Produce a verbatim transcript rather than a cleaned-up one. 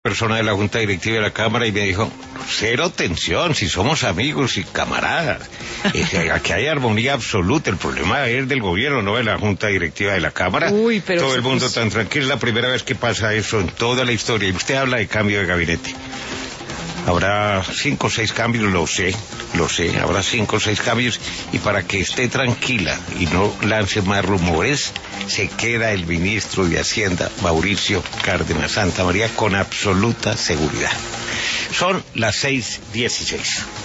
Persona de la Junta Directiva de la Cámara y me dijo, cero tensión, si somos amigos y camaradas. Eh, aquí hay armonía absoluta, el problema es del gobierno, no de la Junta Directiva de la Cámara. Uy, pero todo el mundo pues... tan tranquilo, es la primera vez que pasa eso en toda la historia. Y usted habla de cambio de gabinete. Habrá cinco o seis cambios, lo sé, lo sé, habrá cinco o seis cambios, y para que esté tranquila y no lance más rumores, se queda el ministro de Hacienda, Mauricio Cárdenas Santamaría, con absoluta seguridad. Son las seis dieciséis.